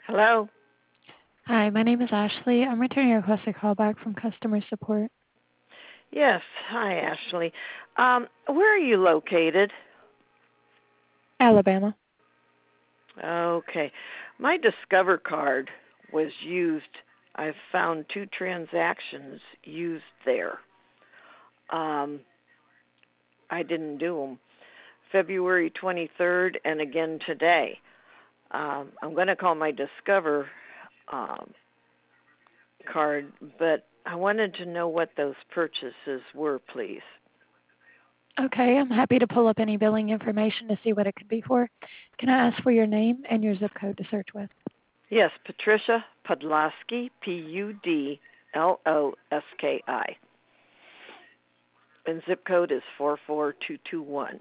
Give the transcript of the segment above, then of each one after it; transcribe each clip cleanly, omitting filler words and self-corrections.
Hello? Hi, my name is Ashley. I'm returning a requested call back from customer support. Yes. Hi, Ashley. Where are you located? Alabama. Okay. My Discover card was used. I found two transactions used there. Um, I didn't do them. February 23rd and again today. I'm going to call my Discover um, card, but I wanted to know what those purchases were, please. Okay, I'm happy to pull up any billing information to see what it could be for. Can I ask for your name and your zip code to search with? Yes, Patricia Pudlowski, Pudloski. And zip code is 44221.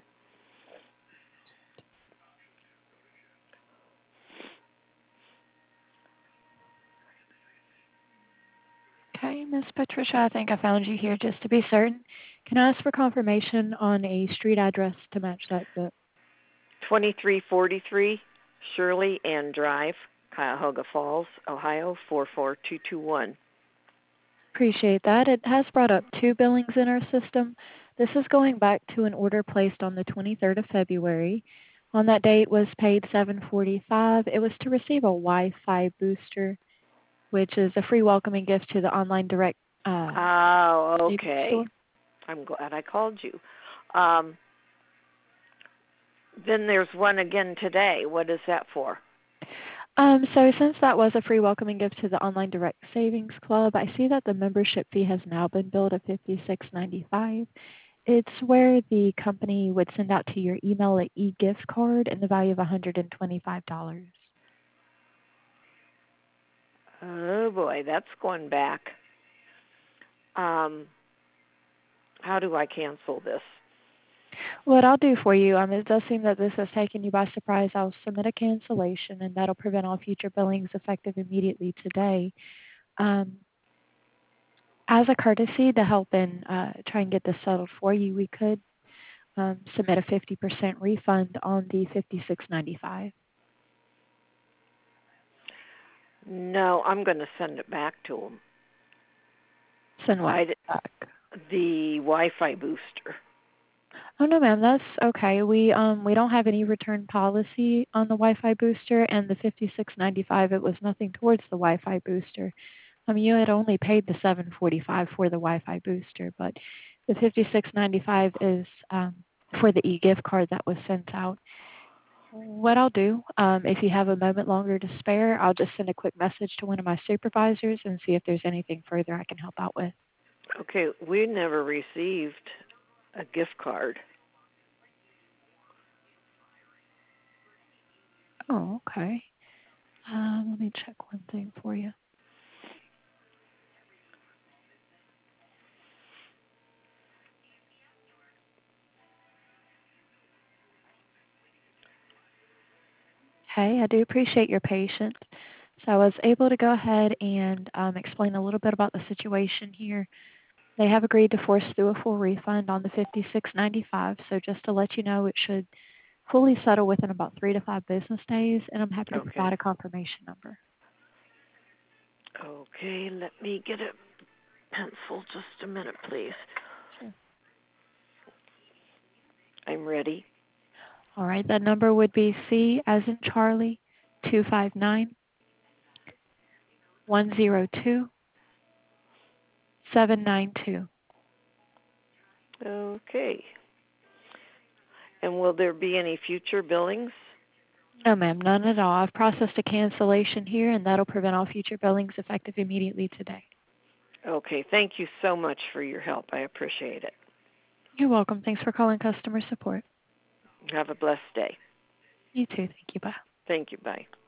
Okay, Miss Patricia, I think I found you here just to be certain. Can I ask for confirmation on a street address to match that zip? 2343 Shirley Ann Drive, Cuyahoga Falls, Ohio 44221. Appreciate that. It has brought up two billings in our system. This is going back to an order placed on the 23rd of February. On that date was paid $745. It was to receive a Wi-Fi booster, which is a free welcoming gift to the online direct Oh, savings store. okay. I'm glad I called you. Um, then there's one again today. What is that for? So since that was a free welcoming gift to the online direct savings club, I see that the membership fee has now been billed at $56.95. It's where the company would send out to your email an e-gift card in the value of $125. Oh boy, that's going back. Um, how do I cancel this? What I'll do for you, it does seem that this has taken you by surprise. I'll submit a cancellation, and that'll prevent all future billings effective immediately today. Um, as a courtesy to help and try and get this settled for you, we could submit a 50% refund on the $56.95. No, I'm going to send it back to them. Send what back? The Wi-Fi booster. Oh no, ma'am, that's okay. We don't have any return policy on the Wi-Fi booster, and the 56.95 it was nothing towards the Wi-Fi booster. You had only paid the 745 for the Wi-Fi booster, but the 56.95 is for the e-gift card that was sent out. What I'll do, if you have a moment longer to spare, I'll just send a quick message to one of my supervisors and see if there's anything further I can help out with. Okay, we never received a gift card. Oh, okay. Let me check one thing for you. Hey, I do appreciate your patience. So I was able to go ahead and explain a little bit about the situation here. They have agreed to force through a full refund on the $56.95. So just to let you know, it should fully settle within about 3 to 5 business days, and I'm happy to Okay. provide a confirmation number. Okay, let me get a pencil just a minute, please. Sure. I'm ready. All right, that number would be C as in Charlie 259 102 792. Okay. And will there be any future billings? No, ma'am, none at all. I've processed a cancellation here, and that'll prevent all future billings effective immediately today. Okay, thank you so much for your help. I appreciate it. You're welcome. Thanks for calling customer support. Have a blessed day. You too. Thank you. Bye. Thank you. Bye.